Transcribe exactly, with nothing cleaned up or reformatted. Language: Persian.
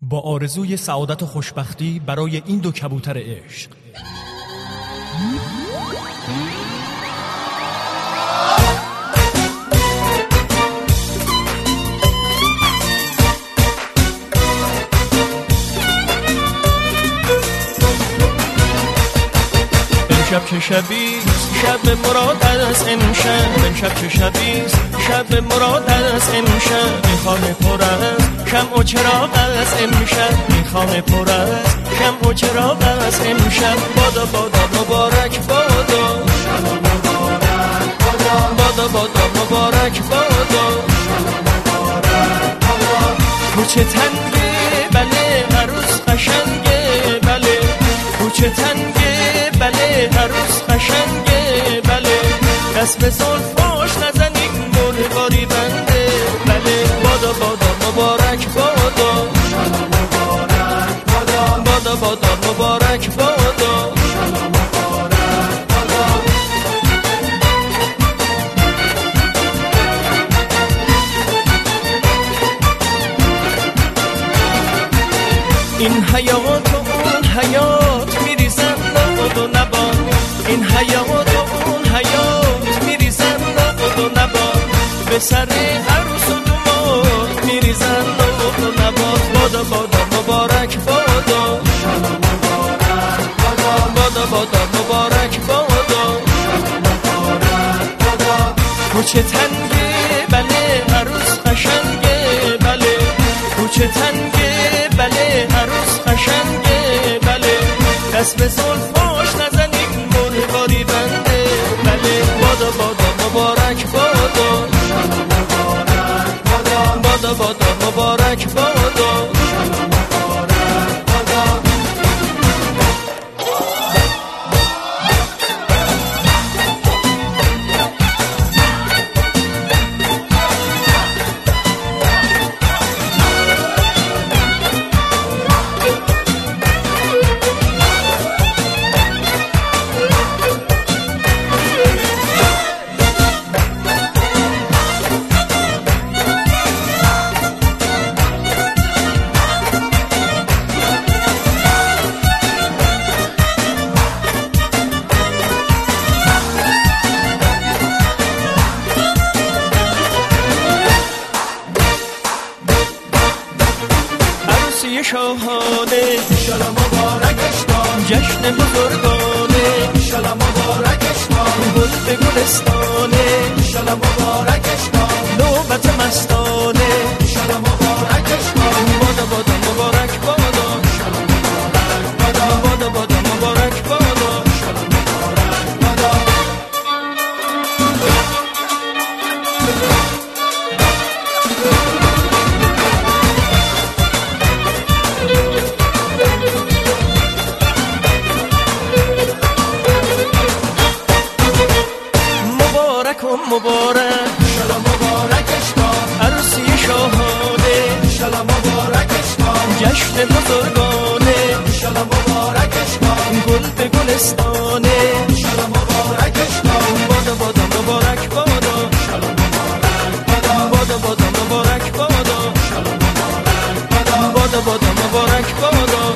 با آرزوی سعادت و خوشبختی برای این دو کبوتر عشق. شب که شبیست شب مراد از امشب، امشب که شبیست شب مراد از امشب. این خانه پر از شمع و چراغ از امشب، این خانه پر از شمع و چراغ از امشب. بادا بادا مبارک بادا، بادا بادا مبارک بادا. کوچه تنگه بله عروس قشنگه بله، کوچه تنگه بله عروس قشنگه بله. دست به زلفاش نزنین مرغاری بنده بله. بادا بادا مبارک بادا، بادا بادا مبارک بادا. این حیات و اون حیات میریزن نبود و نباد، این حیات و اون حیات میریزن نبود و نباد. به سر عروس و دومات میریزن نبود و نباد. بادا بادا مبارک بادا، بادا بادا مبارک بادا. کوچه تنگه بله عروس قشنگه بله، کوچه تنگه بله عروس قشنگه بله. دست به زلفاش نزنین مرغاری بنده بله. بادا بادا مبارک بادا، بادا بادا مبارک بادا. شاهانه انشالله مبارکش باد، جشن بزرگانه انشالله مبارکش باد. گل به گلستانه انشالله مبارکش باد، نوبت مستانه انشالله مبارکش باد. بادا بادا مبارک بادا، بادا بادا مبارک بادا. مبارک انشالله مبارکش باد، عروسی شاهانه انشالله مبارکش باد. جشن بزرگانه انشالله مبارکش باد، گل به گلستانه انشالله مبارکش باد. بادا بادا مبارک بادا، بادا بادا مبارک بادا، بادا بادا مبارک بادا.